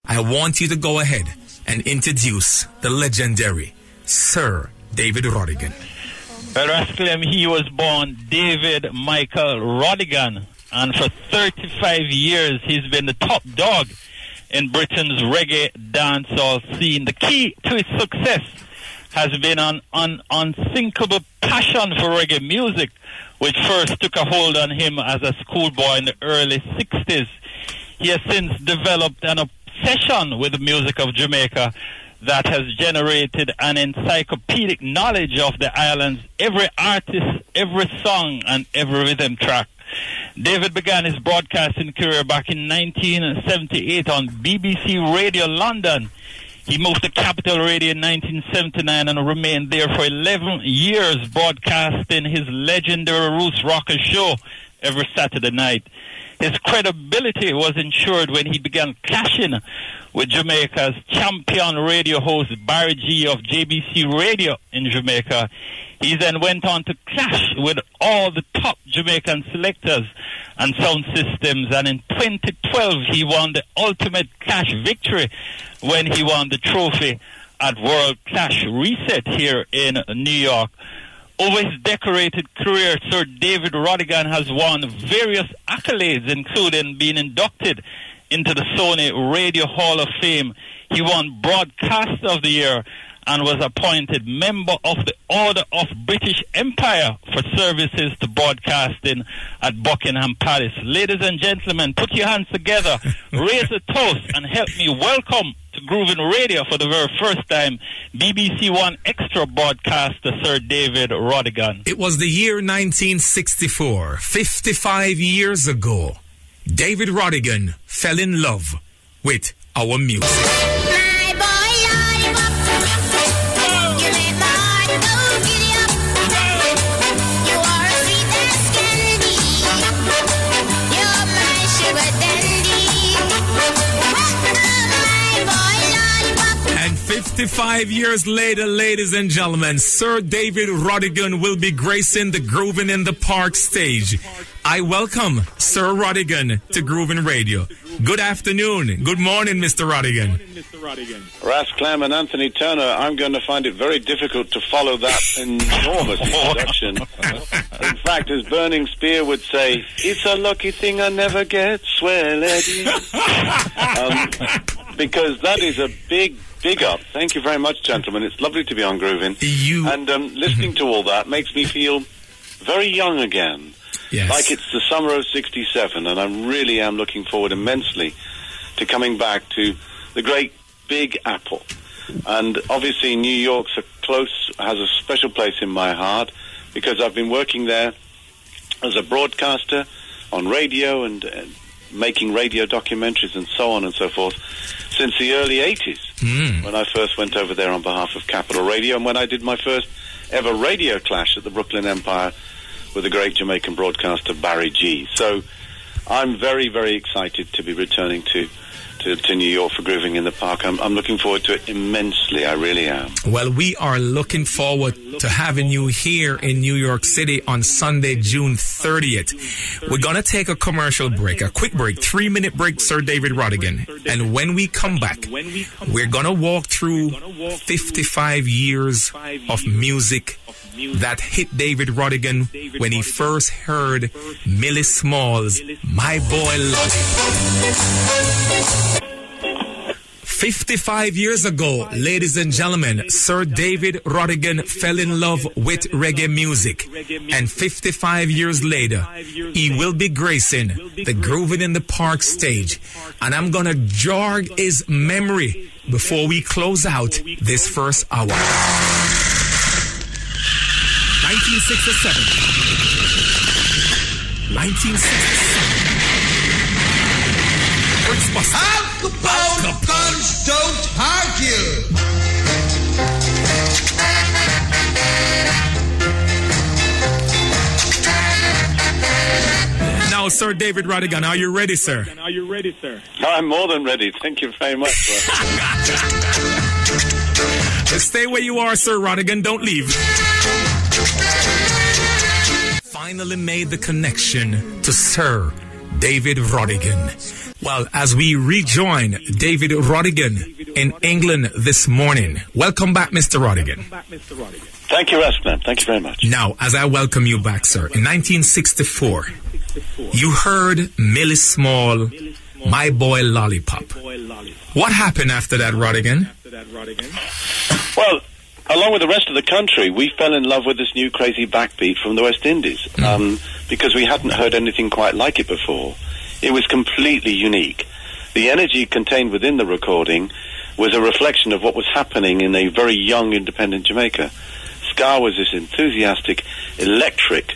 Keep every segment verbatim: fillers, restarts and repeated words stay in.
I want you to go ahead and introduce the legendary Sir David Rodigan. Well, Rascalem, he was born David Michael Rodigan, and for thirty-five years he's been the top dog in Britain's reggae dancehall scene. The key to his success has been an, an unsinkable passion for reggae music, which first took a hold on him as a schoolboy in the early sixties. He has since developed an obsession with the music of Jamaica that has generated an encyclopedic knowledge of the island's every artist, every song, and every rhythm track. David began his broadcasting career back in nineteen seventy-eight on B B C Radio London. He moved to Capital Radio in nineteen seventy-nine and remained there for eleven years, broadcasting his legendary Roots Rocker show every Saturday night. His credibility was ensured when he began clashing with Jamaica's champion radio host Barry G of J B C Radio in Jamaica. He then went on to clash with all the top Jamaican selectors and sound systems, and in twenty twelve he won the ultimate clash victory when he won the trophy at World Clash Reset here in New York. Over his decorated career, Sir David Rodigan has won various accolades, including being inducted into the Sony Radio Hall of Fame. He won Broadcaster of the Year and was appointed member of the Order of British Empire for services to broadcasting at Buckingham Palace. Ladies and gentlemen, put your hands together, raise a toast, and help me welcome to Groovin Radio for the very first time, B B C One Extra broadcaster Sir David Rodigan. It was the year nineteen sixty-four, fifty-five years ago. David Rodigan fell in love with our music. My boy, lollipop, you make my heart go giddy up. You are as sweet as candy. You're my sugar dandy. My boy, lollipop. And fifty-five years later, ladies and gentlemen, Sir David Rodigan will be gracing the Groovin in the Park stage. I welcome Sir Rodigan to Groovin Radio. Good afternoon. Good morning, Mister Rodigan. Ras Clem and Anthony Turner, I'm going to find it very difficult to follow that enormous introduction. In fact, as Burning Spear would say, it's a lucky thing I never get swell, Eddie. um, because that is a big, big up. Thank you very much, gentlemen. It's lovely to be on Groovin. You... And um, listening to all that makes me feel very young again. Yes. Like it's the summer of sixty-seven, and I really am looking forward immensely to coming back to the great Big Apple. And obviously New York's a close, has a special place in my heart, because I've been working there as a broadcaster on radio and uh, making radio documentaries and so on and so forth since the early eighties, mm. when I first went over there on behalf of Capital Radio, and when I did my first ever radio clash at the Brooklyn Empire with the great Jamaican broadcaster Barry G. So I'm very, very excited to be returning to, to, to New York for Grooving in the Park. I'm, I'm looking forward to it immensely. I really am. Well, we are looking forward to having you here in New York City on Sunday, June thirtieth. We're going to take a commercial break, a quick break, three-minute break, Sir David Rodigan. And when we come back, we're going to walk through fifty-five years of music that hit David Rodigan when he first heard Millie Small's My Boy Lollipop. fifty-five years ago, ladies and gentlemen, Sir David Rodigan fell in love with reggae music. And fifty-five years later, he will be gracing the Groovin in the Park stage. And I'm going to jog his memory before we close out this first hour. nineteen sixty-seven. nineteen sixty-seven. Al Capone guns don't argue. Now, Sir David Rodigan, are you ready, sir? Are you ready, sir? I'm more than ready. Thank you very much, sir. Stay where you are, Sir Rodigan. Don't leave. Finally made the connection to Sir David Rodigan. Well, as we rejoin David Rodigan in England this morning. Welcome back, Mister Rodigan. Thank you, Rasclem. Thank you very much. Now, as I welcome you back, sir, in nineteen sixty-four, you heard Millie Small, My Boy Lollipop. What happened after that, Rodigan? Well, along with the rest of the country, we fell in love with this new crazy backbeat from the West Indies mm. um, because we hadn't heard anything quite like it before. It was completely unique. The energy contained within the recording was a reflection of what was happening in a very young, independent Jamaica. Ska was this enthusiastic, electric,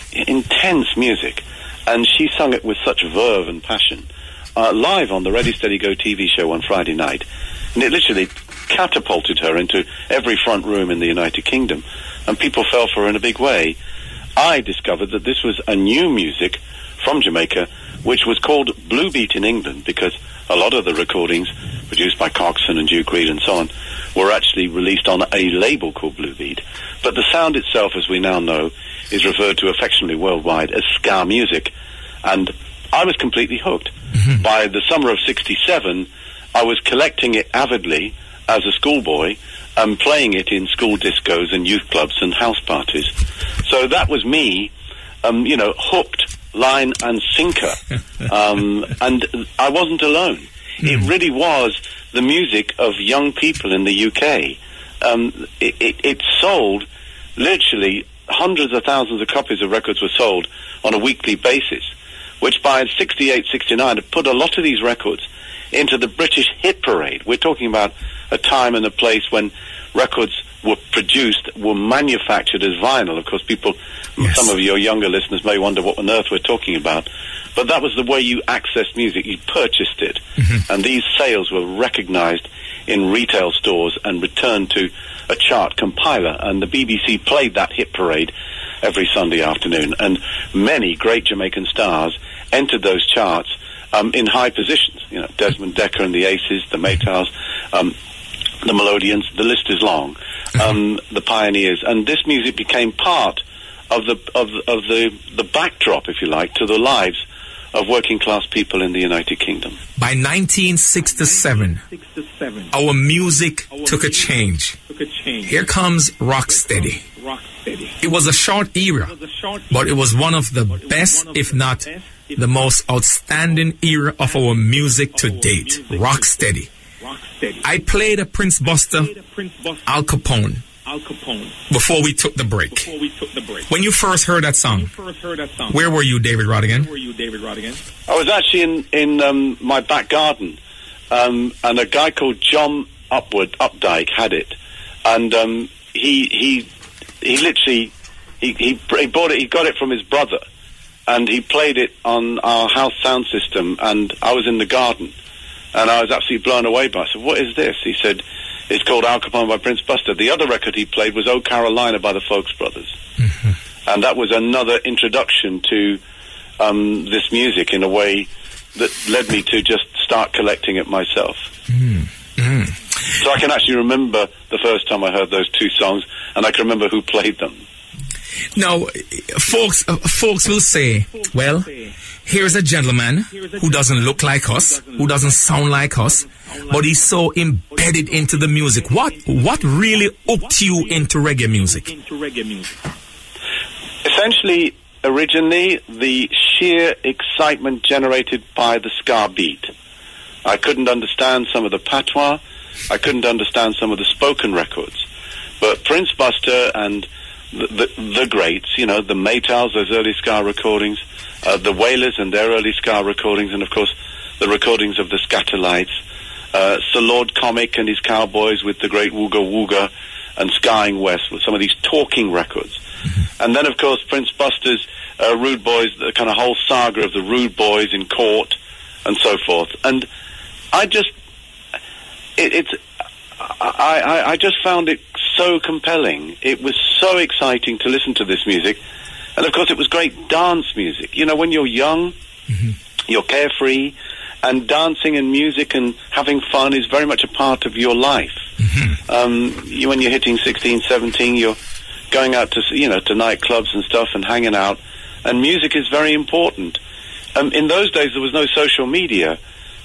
intense music, and she sung it with such verve and passion uh, live on the Ready Steady Go T V show on Friday night, and it literally catapulted her into every front room in the United Kingdom, and people fell for her in a big way. I discovered that this was a new music from Jamaica, which was called Blue Beat in England, because a lot of the recordings produced by Coxon and Duke Reid and so on were actually released on a label called Blue Beat. But the sound itself, as we now know, is referred to affectionately worldwide as ska music. And I was completely hooked. Mm-hmm. By the summer of sixty-seven, I was collecting it avidly as a schoolboy and playing it in school discos and youth clubs and house parties. So that was me, um, you know, hooked, line and sinker. Um, and I wasn't alone. Mm. It really was the music of young people in the U K. Um, it, it, it sold literally hundreds of thousands of copies of records were sold on a weekly basis, which by sixty-eight, sixty-nine had put a lot of these records into the British hit parade. We're talking about a time and a place when records were produced, were manufactured as vinyl. Of course, people, yes. Some of your younger listeners may wonder what on earth we're talking about. But that was the way you accessed music. You purchased it. Mm-hmm. And these sales were recognized in retail stores and returned to a chart compiler. And the B B C played that hit parade every Sunday afternoon. And many great Jamaican stars entered those charts um, in high positions. You know, Desmond Dekker and the Aces, the Maytals, um, the Melodians, the list is long. Um, the Pioneers, and this music became part of the of, of the the backdrop, if you like, to the lives of working class people in the United Kingdom. By nineteen sixty-seven, our music took a change. Here comes Rocksteady. It was a short era, but it was one of the best, if not the most outstanding era of our music to date. Rocksteady. I played a Prince Buster, Al Capone, before we took the break. When you first heard that song, where were you, David Rodigan? I was actually in, in um, my back garden, um, and a guy called John Upward, Updike had it, and um, he he he literally he, he he bought it. He got it from his brother, and he played it on our house sound system. And I was in the garden. And I was absolutely blown away by it. I said, what is this? He said, it's called Al Capone by Prince Buster. The other record he played was Oh Carolina by the Folks Brothers. Mm-hmm. And that was another introduction to um, this music in a way that led me to just start collecting it myself. Mm-hmm. So I can actually remember the first time I heard those two songs, and I can remember who played them. Now, folks, uh, folks will say, well, here's a gentleman who doesn't look like us, who doesn't sound like us, but he's so embedded into the music. What what really hooked you into reggae music? Essentially, originally, the sheer excitement generated by the ska beat. I couldn't understand some of the patois. I couldn't understand some of the spoken records. But Prince Buster and the, the, the greats, you know, the Maytals, those early ska recordings, uh, the Wailers and their early ska recordings, and of course the recordings of the Scatterlights, uh, Sir Lord Comic and his Cowboys with the great Wooga Wooga and Skying West with some of these talking records. Mm-hmm. And then of course Prince Buster's uh, Rude Boys, the kind of whole saga of the Rude Boys in court and so forth. And I just, it, it's, I, I, I just found it so compelling. It was so exciting to listen to this music. And of course it was great dance music. You know, when you're young, mm-hmm. you're carefree, and dancing and music and having fun is very much a part of your life. Mm-hmm. Um, you, when you're hitting sixteen, seventeen, you're going out to, you know, to nightclubs and stuff and hanging out, and music is very important. Um, in those days there was no social media,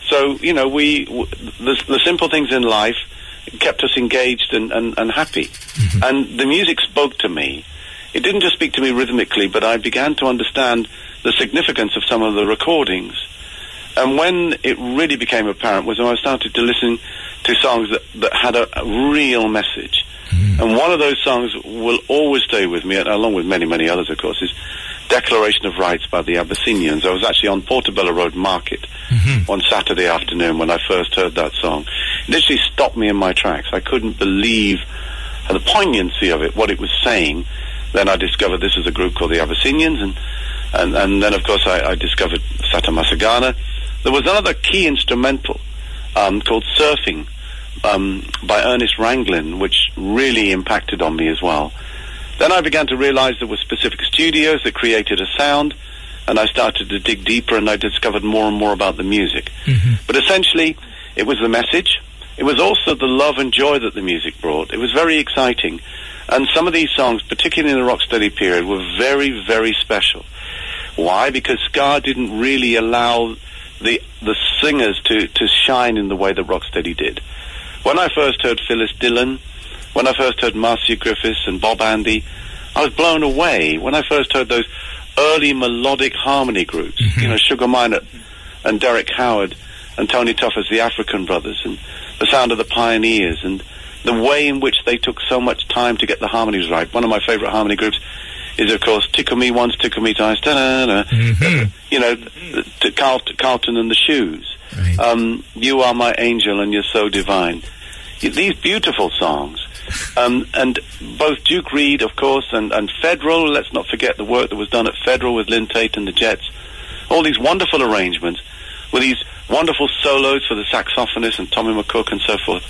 So, you know, we w- the, the simple things in life kept us engaged and, and, and happy. Mm-hmm. And the music spoke to me. It didn't just speak to me rhythmically, but I began to understand the significance of some of the recordings. And when it really became apparent was when I started to listen to songs that, that had a, a real message. Mm. And one of those songs will always stay with me, along with many, many others, of course, is Declaration of Rights by the Abyssinians. I was actually on Portobello Road Market mm-hmm. on Saturday afternoon when I first heard that song. It literally stopped me in my tracks. I couldn't believe the poignancy of it, what it was saying. Then I discovered this is a group called the Abyssinians, and and, and then, of course, I, I discovered Sata Masagana. There was another key instrumental um, called Surfing um, by Ernest Ranglin, which really impacted on me as well. Then I began to realize there were specific studios that created a sound, and I started to dig deeper, and I discovered more and more about the music. Mm-hmm. But essentially, it was the message. It was also the love and joy that the music brought. It was very exciting. And some of these songs, particularly in the rocksteady period, were very, very special. Why? Because ska didn't really allow the the singers to, to shine in the way that rocksteady did. When I first heard Phyllis Dillon, when I first heard Marcia Griffiths and Bob Andy, I was blown away. When I first heard those early melodic harmony groups, mm-hmm. you know, Sugar Minott and Derek Howard and Tony Tuffer's The African Brothers, and the sound of the Pioneers, and the way in which they took so much time to get the harmonies right. One of my favorite harmony groups is, of course, Tickle Me Once, Tickle Me Twice, da-da-da. Mm-hmm. You know, to Carlton, Carlton and the Shoes. Right. Um, You Are My Angel and You're So Divine. These beautiful songs. Um, and both Duke Reed, of course, and, and Federal, let's not forget the work that was done at Federal with Lynn Tate and the Jets. All these wonderful arrangements with these wonderful solos for the saxophonist and Tommy McCook and so forth.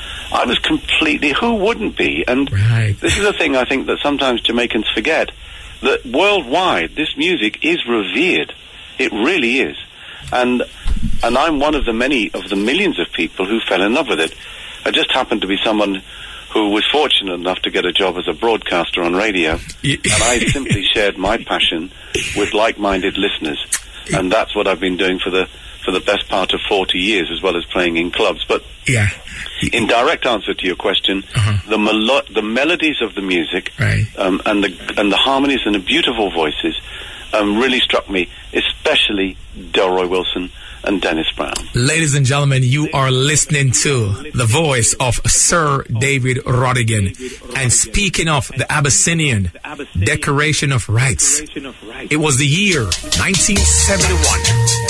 I was completely, who wouldn't be? And right. This is a thing I think that sometimes Jamaicans forget, that worldwide this music is revered. It really is. And and I'm one of the many of the millions of people who fell in love with it. I just happened to be someone who was fortunate enough to get a job as a broadcaster on radio, and I simply shared my passion with like-minded listeners, and that's what I've been doing for the for the best part of forty years, as well as playing in clubs. But yeah. In direct answer to your question, uh-huh. the melo- the melodies of the music, right. um, and the and the harmonies and the beautiful voices um, really struck me, especially Delroy Wilson and Dennis Brown. Ladies and gentlemen, you are listening to the voice of Sir David Rodigan. And speaking of the Abyssinian Declaration of Rights, it was the year nineteen seventy-one.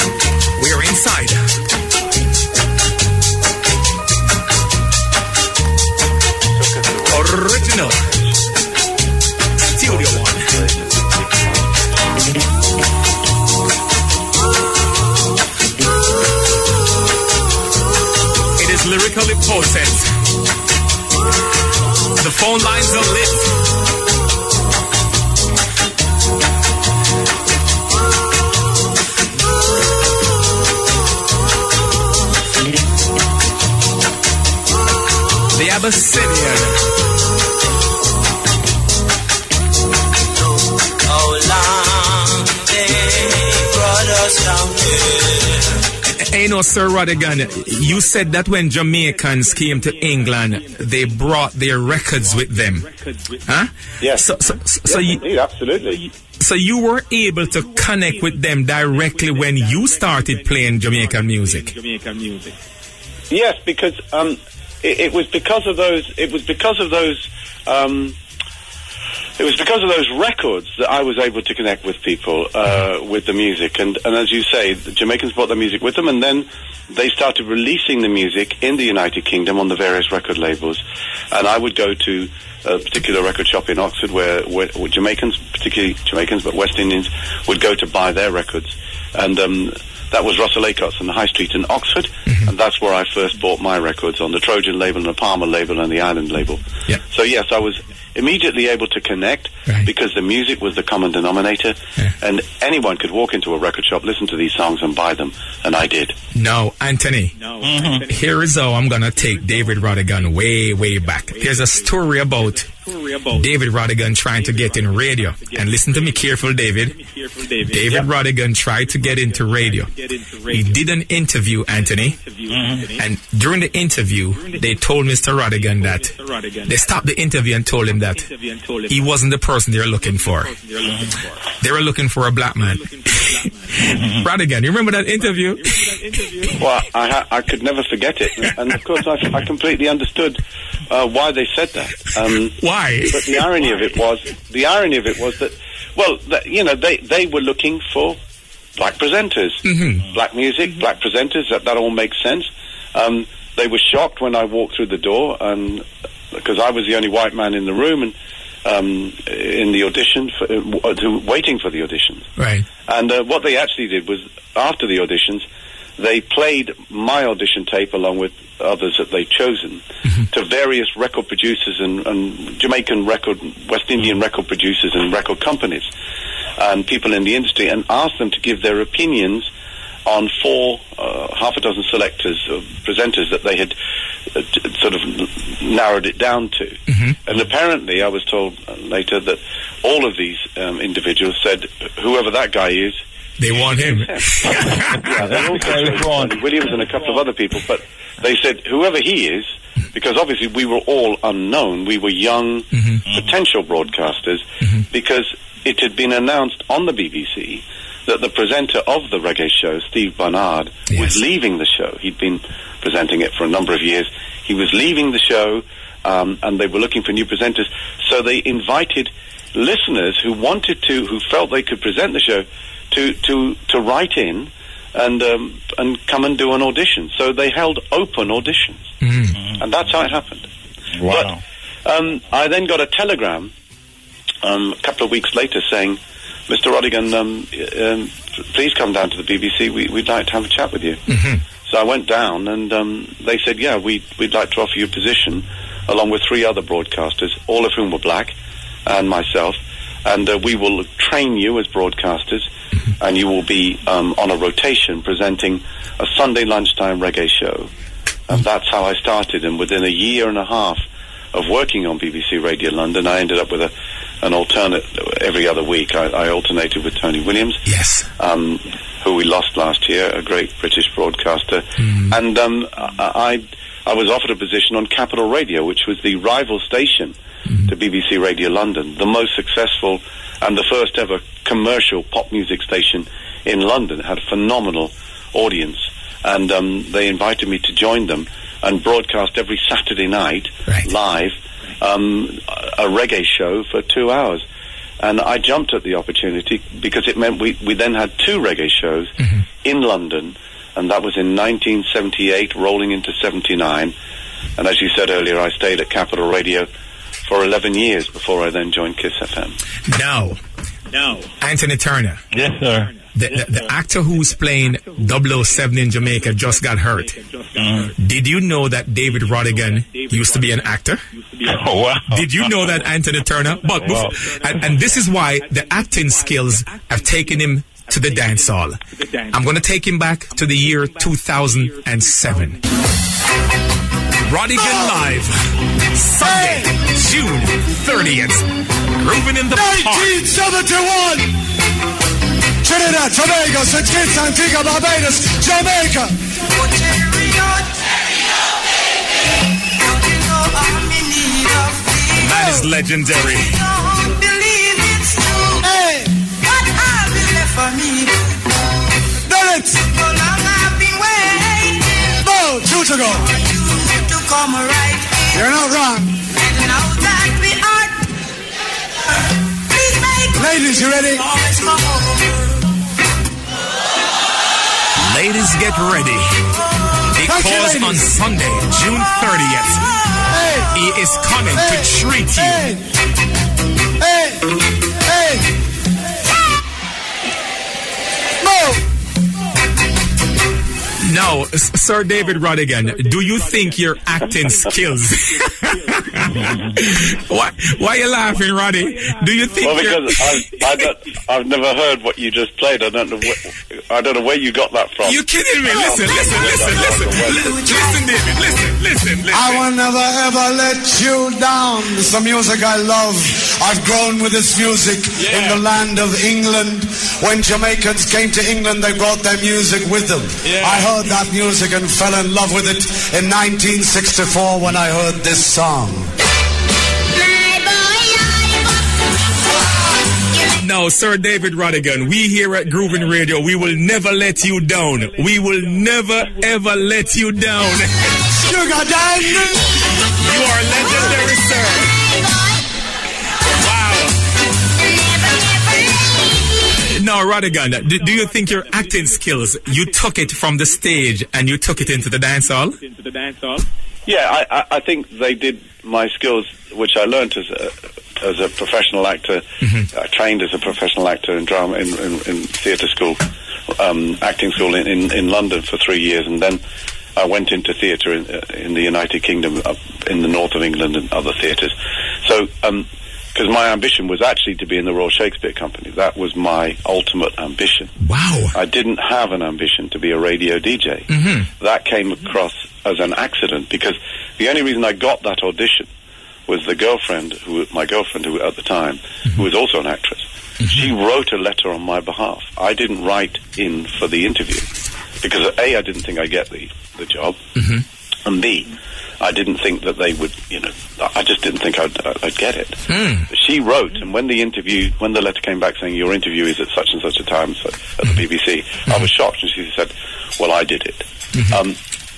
We are inside. Original Studio One. It is lyrically potent. The phone lines are lit. The Abyssinian. You know, Sir Rodigan, you said that when Jamaicans came to England, they brought their records with them. Huh? Yes. So, so, so, so yes, you, indeed, absolutely. So you were able to connect with them directly when you started playing Jamaican music. Yes, because um, it, it was because of those. It was because of those. Um, It was because of those records that I was able to connect with people, uh, with the music. And, and as you say, the Jamaicans brought their music with them, and then they started releasing the music in the United Kingdom on the various record labels. And I would go to a particular record shop in Oxford where, where, where Jamaicans, particularly Jamaicans, but West Indians, would go to buy their records. And um, that was Russell Acott's on the High Street in Oxford. Mm-hmm. Mm-hmm. And that's where I first bought my records, on the Trojan label and the Palmer label and the Island label. Yeah. So yes, I was immediately able to connect Right. because the music was the common denominator, Yeah. and anyone could walk into a record shop, listen to these songs and buy them, and I did. Now, Anthony, here is how I'm going to take David Rodigan way, way back. There's a story about David Rodigan trying to get in radio. And listen to me careful, David. David Rodigan tried to get into radio. He did an interview, Anthony. And during the interview, they told Mister Rodigan that they stopped the interview and told him that he wasn't the person they were looking for. They were looking for a black man. Rodigan, you remember that interview? Well, I, ha- I could never forget it, and of course I, I completely understood uh, why they said that. Um, Why? But the irony of it was, the irony of it was that, well, that, you know, they, they were looking for black presenters, Mm-hmm. black music, black presenters. That that all makes sense. Um, they were shocked when I walked through the door, and because I was the only white man in the room, and um, in the audition, for, uh, to, waiting for the auditions. Right. And uh, what they actually did was, after the auditions, they played my audition tape along with others that they'd chosen Mm-hmm. to various record producers and, and Jamaican record, West Indian record producers and record companies and people in the industry, and asked them to give their opinions on four, uh, half a dozen selectors, uh, presenters that they had uh, t- sort of narrowed it down to. Mm-hmm. And apparently, I was told uh, later that all of these um, individuals said, whoever that guy is, They want him. yeah, they also said Tony Williams and a couple of other people, but they said whoever he is, because obviously we were all unknown, we were young potential broadcasters, because it had been announced on the B B C that the presenter of the reggae show, Steve Barnard, Yes. was leaving the show. He'd been presenting it for a number of years. He was leaving the show, um, and they were looking for new presenters, so they invited listeners who wanted to, who felt they could present the show, to to to write in and um, and come and do an audition. So they held open auditions, Mm. and that's how it happened. Wow. But um, I then got a telegram um, a couple of weeks later saying, Mister Rodigan, um, um, please come down to the B B C. We, we'd like to have a chat with you. Mm-hmm. So I went down, and um, they said, yeah, we, we'd like to offer you a position, along with three other broadcasters, all of whom were black, and myself, and uh, we will train you as broadcasters, and you will be um, on a rotation presenting a Sunday lunchtime reggae show. And that's how I started, and within a year and a half of working on B B C Radio London, I ended up with a an alternate every other week. I, I alternated with Tony Williams, Yes. um, who we lost last year, a great British broadcaster. And um, I, I was offered a position on Capital Radio, which was the rival station to B B C Radio London, the most successful and the first ever commercial pop music station in London. It had a phenomenal audience. And um, they invited me to join them and broadcast every Saturday night, Right. live, um, a reggae show for two hours. And I jumped at the opportunity because it meant we, we then had two reggae shows in London, and that was in nineteen seventy-eight, rolling into seventy-nine. And as you said earlier, I stayed at Capital Radio for eleven years before I then joined Kiss F M. Now, Now. Anthony Turner, Yes, sir. the, the, the actor who's playing double oh seven in Jamaica, just got hurt. Mm. Did you know that David Rodigan used to be an actor? Oh, wow. Did you know that, Anthony Turner? But Wow. and, and this is why the acting skills have taken him to the dance hall. I'm going to take him back to the year two thousand seven. Rodigan Live, Sunday, June thirtieth. Grooving in the park. nineteen seventy-one! Trinidad, Tobago, Saint Kitts, Antigua, Barbados, Jamaica! Man is legendary. Hey! Done it! No, two to go. You're not wrong. Ladies, you ready? Ladies, get ready. Thank you, Because ladies. on Sunday, June thirtieth, Hey! he is coming Hey. to treat you. Hey! Hey! Hey! Move! Now, S- Sir David Rodigan, do you think your acting skills? why, why are you laughing, Roddy? Do you think? Well, you're... because I've, I don't, I've never heard what you just played. I don't know. Where, I don't know where you got that from. You kidding me? Listen, listen, listen, listen, listen, listen, David. Listen, listen, listen. I will never ever let you down. It's the music I love. I've grown with this music Yeah. in the land of England. When Jamaicans came to England, they brought their music with them. Yeah. I heard that music and fell in love with it in nineteen sixty-four when I heard this song. Now, Sir David Rodigan, we here at Groovin Radio, we will never let you down. We will never, ever let you down. Sugar Diamond! You are legendary, sir. Wow. Now, Rodigan, do, do you think your acting skills, you took it from the stage and you took it into the dance hall? Into the dance hall. Yeah, I, I, I think they did my skills, which I learnt as a, as a professional actor. Mm-hmm. I trained as a professional actor in drama in, in, in theatre school, um, acting school in, in, in London for three years, and then I went into theatre in, uh, in the United Kingdom, up in the north of England, and other theatres. So, um, because my ambition was actually to be in the Royal Shakespeare Company. That was my ultimate ambition. Wow. I didn't have an ambition to be a radio D J. Mm-hmm. That came across as an accident, because the only reason I got that audition was the girlfriend, who my girlfriend who at the time, mm-hmm. who was also an actress. Mm-hmm. She wrote a letter on my behalf. I didn't write in for the interview because A, I didn't think I'd get the, the job, Mm-hmm. and B, I didn't think that they would, you know, I just didn't think I'd, I'd get it. Mm. She wrote, and when the interview, when the letter came back saying your interview is at such and such a time so, at the B B C, Mm-hmm. I was shocked, and she said, well, I did it. Mm-hmm. Um,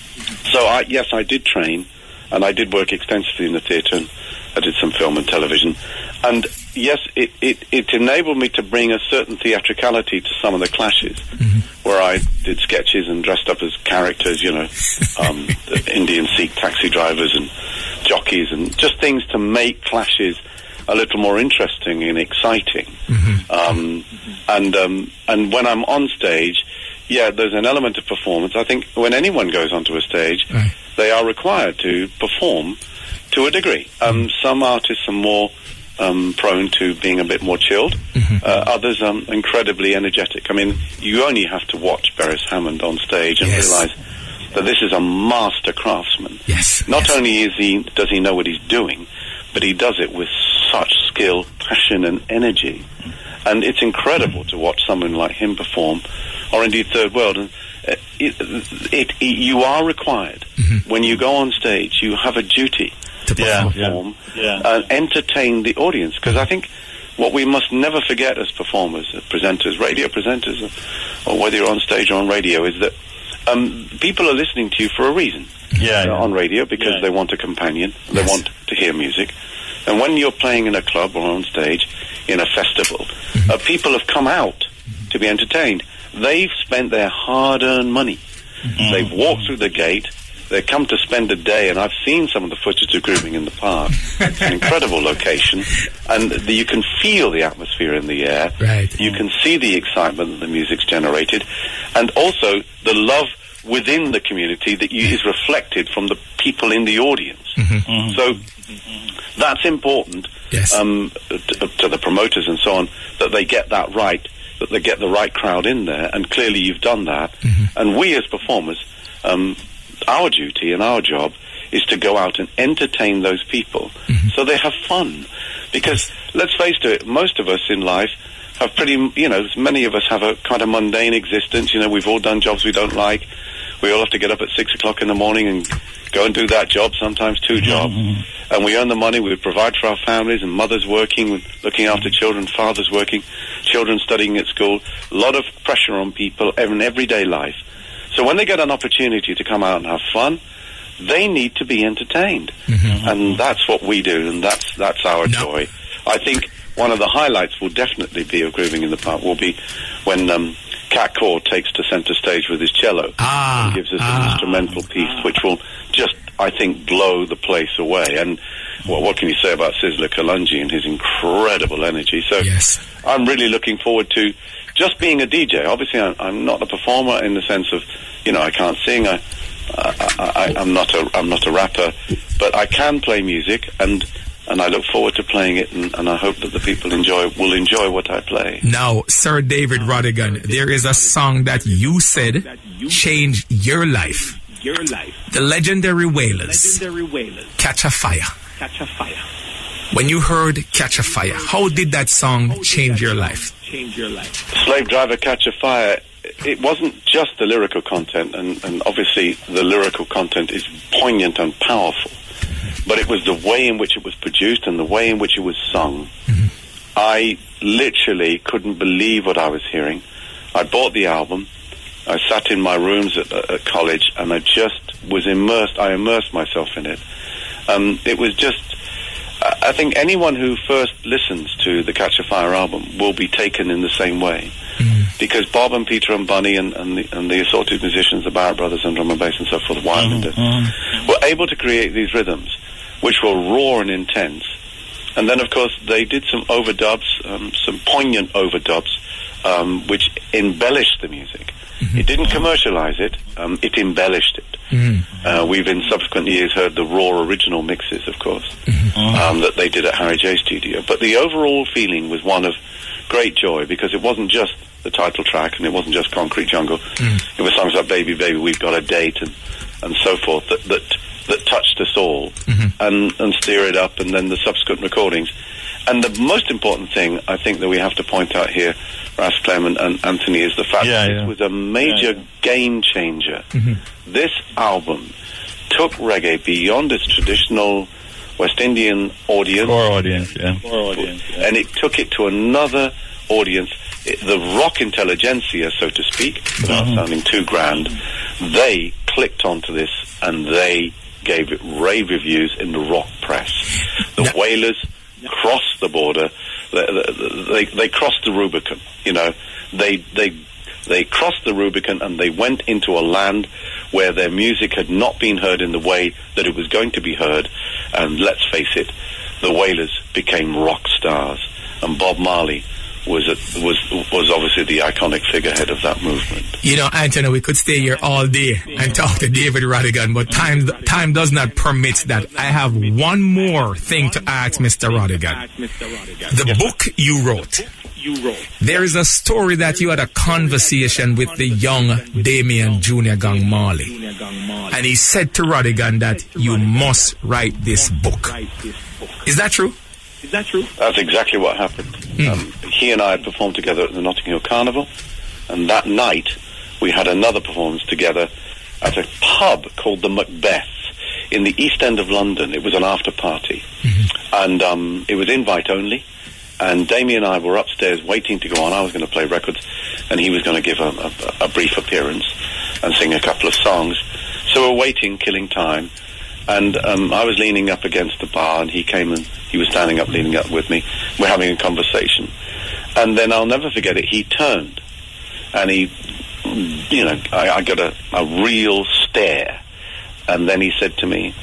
so, I, yes, I did train, and I did work extensively in the theatre, and I did some film and television. And, yes, it, it, it enabled me to bring a certain theatricality to some of the clashes, Mm-hmm. where I did sketches and dressed up as characters, you know, um, the Indian Sikh taxi drivers and jockeys, and just things to make clashes a little more interesting and exciting. Mm-hmm. Um, and um, and when I'm on stage, yeah, there's an element of performance. I think when anyone goes onto a stage, Right. they are required to perform to a degree. Um, some artists are more um, prone to being a bit more chilled. Mm-hmm. Uh, others are incredibly energetic. I mean, you only have to watch Beres Hammond on stage and Yes. realise that this is a master craftsman. Yes. Not yes. only is he does he know what he's doing, but he does it with such skill, passion, and energy. And it's incredible to watch someone like him perform, or indeed Third World. And uh, it, it, it, you are required Mm-hmm. when you go on stage. You have a duty To Yeah. perform. perform Yeah. and entertain the audience. Because I think what we must never forget as performers, as presenters, radio presenters, or, or whether you're on stage or on radio, is that um, people are listening to you for a reason. Yeah. They're yeah. on radio because Yeah. they want a companion. They Yes. want to hear music. And when you're playing in a club or on stage in a festival, uh, people have come out to be entertained. They've spent their hard-earned money. They've walked through the gate. They've come to spend a day, and I've seen some of the footage of Grooving in the Park. It's an incredible location, and the, you can feel the atmosphere in the air. Right. You can see the excitement that the music's generated, and also the love within the community that you, is reflected from the people in the audience. Mm-hmm. So that's important Yes. um, to, to the promoters and so on, that they get that right, that they get the right crowd in there, and clearly you've done that. Mm-hmm. And we as performers, um, our duty and our job is to go out and entertain those people Mm-hmm. so they have fun. Because, let's face it, most of us in life have pretty, you know, many of us have a kind of mundane existence. You know, we've all done jobs we don't like. We all have to get up at six o'clock in the morning and go and do that job, sometimes two jobs. Mm-hmm. And we earn the money, we provide for our families, and mothers working, looking after children, fathers working, children studying at school. A lot of pressure on people in everyday life. So when they get an opportunity to come out and have fun, they need to be entertained. Mm-hmm. And that's what we do, and that's that's our No. joy. I think one of the highlights will definitely be of Grooving in the Park will be when um, Cat Core takes to centre stage with his cello Ah, and gives us ah. an instrumental piece which will just, I think, blow the place away. And well, what can you say about Sizzler Kalungi and his incredible energy? So Yes. I'm really looking forward to just being a D J. Obviously, I'm, I'm not a performer in the sense of, you know, I can't sing. I, I, I, I'm not a, I'm not a rapper, but I can play music, and and I look forward to playing it, and, and I hope that the people enjoy will enjoy what I play. Now, Sir David Rodigan, there is a song that you said changed your life. Your life. The legendary Wailers, Legendary Wailers. Catch a Fire. Catch a Fire. When you heard Catch a Fire, how did that song change your life? Change your life. Slave Driver Catch a Fire, it wasn't just the lyrical content, and, and obviously the lyrical content is poignant and powerful, but it was the way in which it was produced and the way in which it was sung. Mm-hmm. I literally couldn't believe what I was hearing. I bought the album, I sat in my rooms at, at college, and I just was immersed, I immersed myself in it. Um, it was just, I think anyone who first listens to the Catch a Fire album will be taken in the same way. Mm. Because Bob and Peter and Bunny and, and, the, and the assorted musicians, the Barrett Brothers and drum and bass and so forth, Wildlander, mm-hmm. were able to create these rhythms, which were raw and intense. And then, of course, they did some overdubs, um, some poignant overdubs, um, which embellished the music. Mm-hmm. It didn't commercialize it, um, it embellished it. Mm-hmm. Uh, we've in subsequent years heard the raw original mixes, of course, mm-hmm. um, that they did at Harry J Studio. But the overall feeling was one of great joy, because it wasn't just the title track and it wasn't just Concrete Jungle. Mm-hmm. It was songs like Baby Baby, We've Got a Date, and, and so forth that, that, that touched us all, mm-hmm. and, and Steer It Up, and then the subsequent recordings. And the most important thing, I think, that we have to point out here, Ras Clem and, and Anthony, is the fact yeah, that yeah. it was a major yeah, yeah. game changer. Mm-hmm. This album took reggae beyond its traditional West Indian audience. Core audience, yeah. Core audience, yeah. And it took it to another audience, it, the rock intelligentsia, so to speak, without mm-hmm. sounding too grand. They clicked onto this, and they gave it rave reviews in the rock press. The no. Wailers crossed the border. They, they, they crossed the Rubicon. You know, they they they crossed the Rubicon, and they went into a land where their music had not been heard in the way that it was going to be heard. And let's face it, the Wailers became rock stars, and Bob Marley was a, was was obviously the iconic figurehead of that movement. You know, Anthony, we could stay here all day and talk to David Rodigan, but time time does not permit that. I have one more thing to ask Mister Rodigan. The book you wrote. There is a story that you had a conversation with the young Damien Junior Gang Marley, and he said to Rodigan that you must write this book. Is that true? Is that true? That's exactly what happened. Mm. Um, he and I had performed together at the Notting Hill Carnival, and that night we had another performance together at a pub called the Macbeth in the East End of London. It was an after party, mm-hmm. and um, it was invite only. And Damien and I were upstairs waiting to go on. I was going to play records, and he was going to give a, a, a brief appearance and sing a couple of songs. So we're waiting, killing time. And um, I was leaning up against the bar, and he came and he was standing up, leaning up with me. We're having a conversation. And then I'll never forget it. He turned, and he, you know, I, I got a, a real stare. And then he said to me,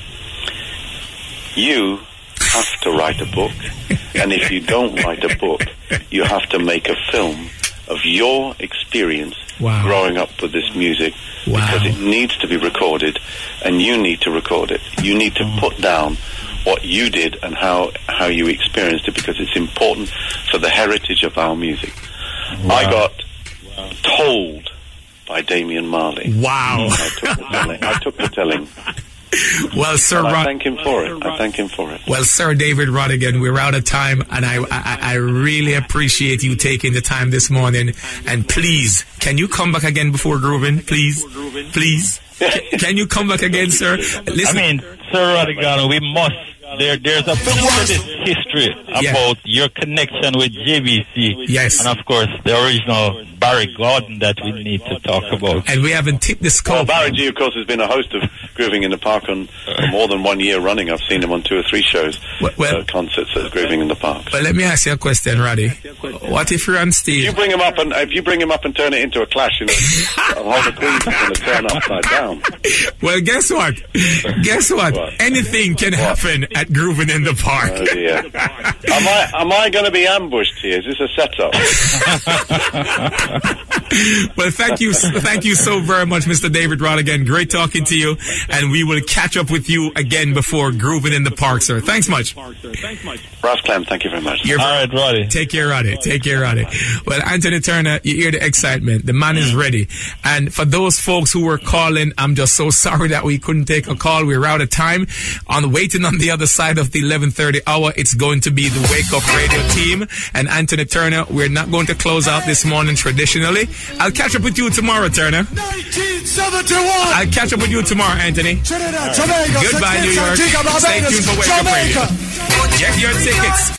"You have to write a book. And if you don't write a book, you have to make a film of your experience wow. growing up with this music, wow. because it needs to be recorded, and you need to record it. You need to put down what you did and how, how you experienced it, because it's important for the heritage of our music." Wow. I got wow. told by Damien Marley. Wow. I took the telling. I took the telling. Well, Sir, I thank him for it. I thank him for it. Well, Sir David Rodigan, we're out of time, and I, I, I really appreciate you taking the time this morning. And please, can you come back again before grooving, please, please? Can you come back again, sir? Listen. I mean, Sir Rodigan, we must. There, there's a bit of this history about yeah. your connection with J B C. Yes. And of course, the original Barry Gordon that we need to talk about. And we haven't tipped the scope. Well, Barry G, of course, has been a host of Grooving in the Park on for more than one year running. I've seen him on two or three shows, well, well, uh, concerts at Grooving in the Park. Well, let me ask you a question, Roddy. What if you're on You stage? bring him up, and if you bring him up and turn it into a clash, you know, the whole Queen's is going to turn upside down. Well, guess what? Guess what? What? Anything can happen at Groovin' in the Park. Oh dear. Am I am I going to be ambushed here? Is this a setup? Well, thank you, thank you so very much, Mister David Rodigan. Great talking to you, and we will catch up with you again before Groovin' in the Park, sir. Thanks much. Ross Clem, thank you very much. You're All right, Roddy. Take care, Roddy. Take care, Roddy. Well, Anthony Turner, you hear the excitement. The man is ready. And for those folks who were calling, I'm just so sorry that we couldn't take a call. We're out of time. On waiting on the other side of the eleven thirty hour, it's going to be the Wake Up Radio team and Anthony Turner. We're not going to close out this morning traditionally. I'll catch up with you tomorrow, Turner. nineteen seventy-one. I'll catch up with you tomorrow, Anthony. Trinidad, Jamaica, Goodbye, New York. Antigua, Stay Barbados, tuned for Wake Up Radio. Jamaica. Get your tickets.